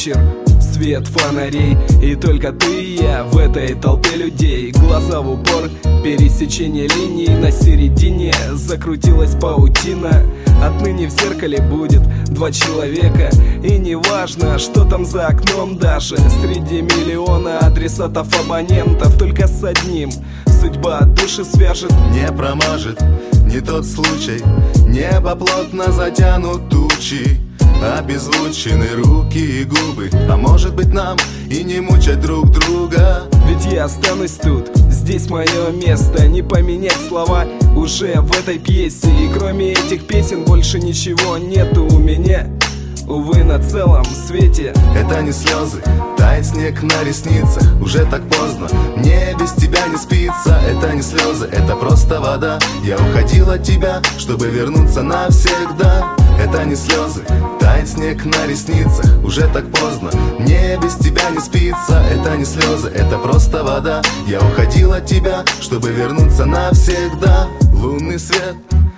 вечер, свет фонарей, и только ты и я в этой толпе людей. Глаза в упор, пересечение линий, на середине закрутилась паутина. Отныне в зеркале будет два человека, и неважно, что там за окном, даже среди миллиона адресатов абонентов, только с одним судьба души свяжет. Не промажет, не тот случай, небо плотно затянут тучи, обезвучены руки и губы, а может быть нам и не мучать друг друга. Ведь я останусь тут, здесь мое место, не поменять слова уже в этой пьесе. И кроме этих песен больше ничего нету у меня, увы, на целом свете. Это не слезы, тает снег на ресницах, уже так поздно, мне без тебя не спится. Это не слезы, это просто вода, я уходил от тебя, чтобы вернуться навсегда. Это не слезы, тает снег на ресницах, уже так поздно, мне без тебя не спится. Это не слезы, это просто вода, я уходил от тебя, чтобы вернуться навсегда. Лунный свет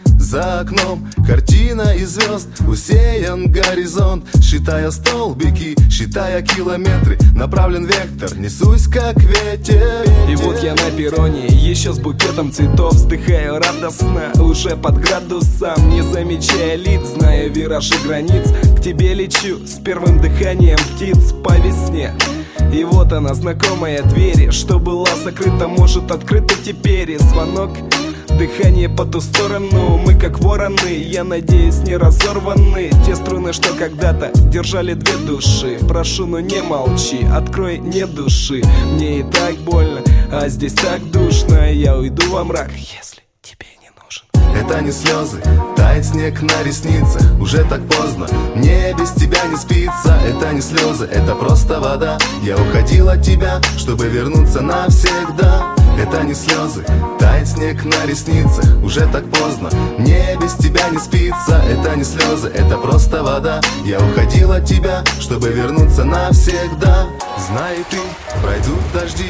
за окном, картина из звезд, усеян горизонт. Считая столбики, считая километры, направлен вектор, несусь как ветер. И вот я на перроне, еще с букетом цветов, вздыхаю радостно, уже под градусом, не замечая лиц, зная виражи границ. К тебе лечу с первым дыханием птиц по весне. И вот она, знакомая дверь, что была закрыта, может открыта теперь. И звонок, дыхание по ту сторону, мы как вороны, я надеюсь, не разорваны те струны, что когда-то держали две души. Прошу, ну не молчи, открой, не души, мне и так больно, а здесь так душно. Я уйду во мрак, если тебе не нужен. Это не слезы, тает снег на ресницах, уже так поздно, мне без тебя не спится. Это не слезы, это просто вода, я уходил от тебя, чтобы вернуться навсегда. Это не слезы, тает снег на ресницах, уже так поздно, мне без тебя не спится. Это не слезы, это просто вода, я уходил от тебя, чтобы вернуться навсегда. Знай ты, пройдут дожди,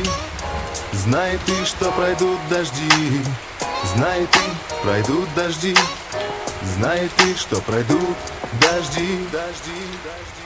знай ты, что пройдут дожди. Знай ты, пройдут дожди, знай ты, что пройдут дожди.